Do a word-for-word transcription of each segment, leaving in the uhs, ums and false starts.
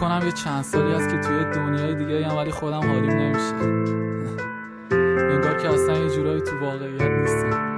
میکنم یه چند سالی هست که توی دنیای دیگه هم ولی خودم حالیم نمیشه. انگار که اصلا یه جورایی تو واقعیت نیستم.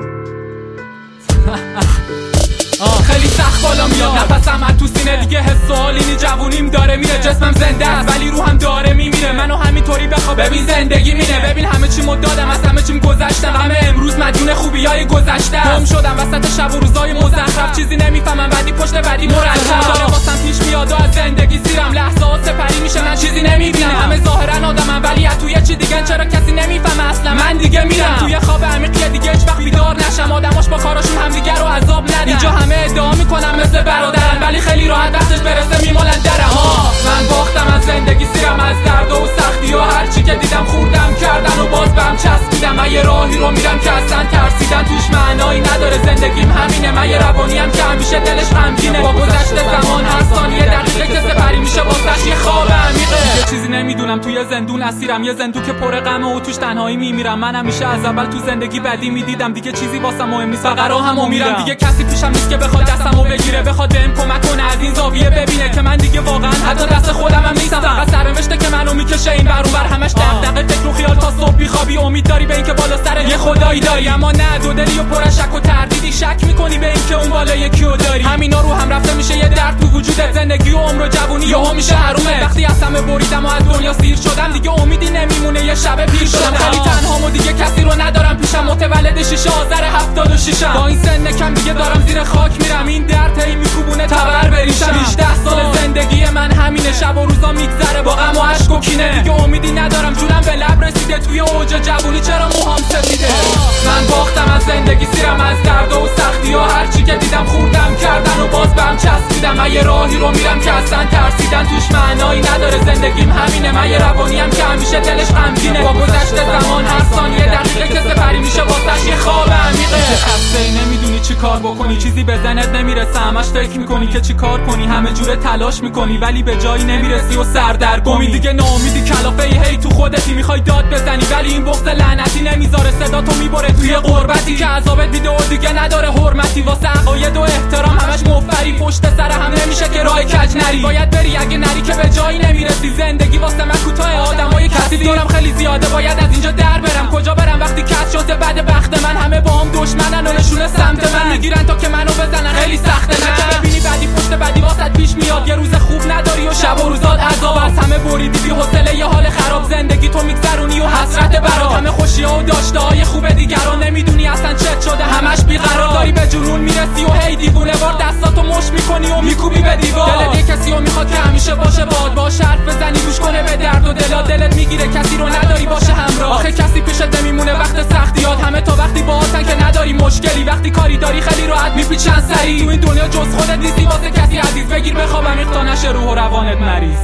خیلی سخت بالا میاد نفسم از تو سینه دیگه حس و حالینی جوونیم داره میره جسمم زنده است ولی روحم داره میمیره منو همینطوری بخواب ببین زندگی مینه ببین همه چی مدادم از همه چیم گذشتم همه امروز مدیون خوبیای گذشته گم شدم وسط شب و روزای مزخرف چیزی نمیفهمم بعدی پشت بعدی مرتب داره واسم پیش میاد و از زندگی سیرم لحظه ها سپری میشه من چیزی نمیبینم همه ظاهرا آدمم ولی تو یه چی دیگه چرا کسی نمیفهمه اصلا من دیگه میرم توی خواب عمیقی دیگه هیچ وقت بیدار نشم آدماش با کاراشون همدیگه رو عذاب ندن اینجا همه ادعا میکنم مثل برادرن ولی خیلی راحت وقتش برسه میمالن درم ها من باختم از زندگی سیرم از درد و سختی و هر چی که دیدم خوردم کردن و باز بهم چسبیدم من یه راهی رو میرم که اصلا ترسیدن توش معنایی نداره زندگیم همینه من یه روانیم که همیشه دلش غمگینه با گذشت زمان هر ثانیه دقیقه که سپری میشه واسش یه خواب عمیقه یه چیزی نمیدونم توی زندون اسیرم یه زندون که پر غمه و توش تنهایی میمیرم من همیشه از اول تو زندگی بدی میدیدم دیگه چیزی واسم مهم نیست فقط راهم میرم دیگه کسی پیشم نیست که بخواد دستمو بگیره بخواد بهم کمک کنه از این زاویه ببینه که من دیگه واقعا حتی دست خودم هم نیستم فقط سرنوشته که منو میکشه این ور اون ور همش دغدغه فکر و خیال تا صبح بیخوابی امید داری به اینکه بالا سر یه خدایی داری اما نه دو دلی و پر شک و تردیدی شک میکنی به اینکه اون بالا یکیو داری همینا رو هم رفته میشه یه درد تو وجودت زندگی و عمر و جوونی یهو میشه حرومه وقتی از همه بریدم و از دنیا سیر شدم دیگه امیدی نمیمونه یه شب پیر شدم خیلی تنهام و دیگه کسی رو ندارم پیشم متولد شیشه آذر هفتاد و شش با این سن کم دیگه دارم زیر خاک میرم این درد هی میکوبونه تبر بریشم هجده سال زندگی من همینه شب و روزا میگذره با غم و اشک و کینه دیگه امیدی ندارم جونم به لب رسیده توی اوج جوونی چرا موهام سفیده من باختم از زندگی سیرم از درد و سختی و هر چی که دیدم خوردم کردن و باز بهم چسبیدم من یه راهی رو میرم که اصلا ترسیدن توش معنایی نداره زندگیم همینه من یه روانیم که همیشه دلش غمگینه با گذشت زمان هر ثانیه دقیقه که سپری میشه واسش یه خواب عمیقه خسته نمیدونی چی کار بکنی چیزی به ذهنت نمیرسه همش فکر میکنی که چی کار کنی همه جوره تلاش میکنی ولی به جایی نمیرسی و سردرگمی دیگه ناامیدی کلافه ای هی تو خودتی میخوای داد بزنی ولی این بغض لعنتی نمیذاره صدا تو میبره توی غربتی که عذابت ویدئو دیگه نداره حرمتی واسه عقاید و احترام همش مفری پشت سر هم نمیشه که راه کج نری باید بری اگه نری که به جایی نمیرسی زندگی واسه من کوتاه آدمای کسی دارم خیلی زیاده باید از اینجا در برم کجا برم وقتی کج شده بعد بخت من همه باهم دشمنن و نشونه سمت من میگیرن تا که منو بزنن خیلی سخته نه که ببینی بعدی پشت بعدی واسط پیش میاد یه روز خوب نداری و شب و روزات عذاب از همه بریدی بی حوصله یه حال خراب زندگی تو میگذرونی و حسرت برات همه خوشی‌ها و داشته‌های خوب دیگران نمیدونی اصلا چت شده همش بی‌قرار داری به جنون میرسی و هی دیوونه وار دستاتو مش میکنی و میکوبی به دیوار دلت یه کسی رو میخواد که همیشه باشه باد باش حرف بزنی گوش کنه به درد و دلا دلت میگیره کسی رو نداری باشه همراه آخه کسی پیشت نمیمونه وقت سختیات همه تا وقتی باهاتن که نداری مشکلی وقتی کاری داری خیلی راحت میپیچن سری تو این دنیا جز خودت نیستی واسه کسی عزیز بگیر بخواب عمیق تا نشه روح و روانت مریض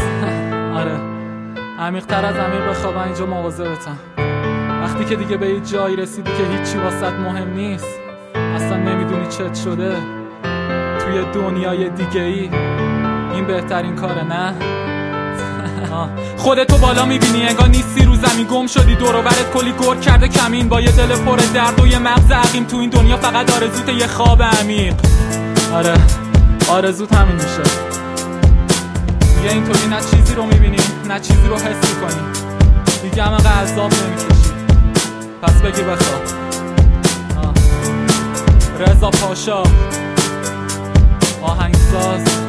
آره عمیق‌تر از عمیق بخواب اینجا مواظبتم وقتی که دیگه به یه جایی رسیدی که هیچی واسط مهم نیست اصلا نمیدونی چت شده توی دنیای دیگه ای این بهترین کاره نه خودتو بالا میبینی انگار نیستی رو زمین گم شدی دور و برت کلی گرگ کرده کمین با یه دل پر درد و یه مغز عقیم تو این دنیا فقط آرزوت یه خواب عمیق آره آرزوت همین میشه دیگه اینطوری نه چیزی رو میبینی نه چیزی رو حس میکنی دیگه هم انقدر عذاب نمیکشی پس بگی بخواب رضا پاشا آهنگساز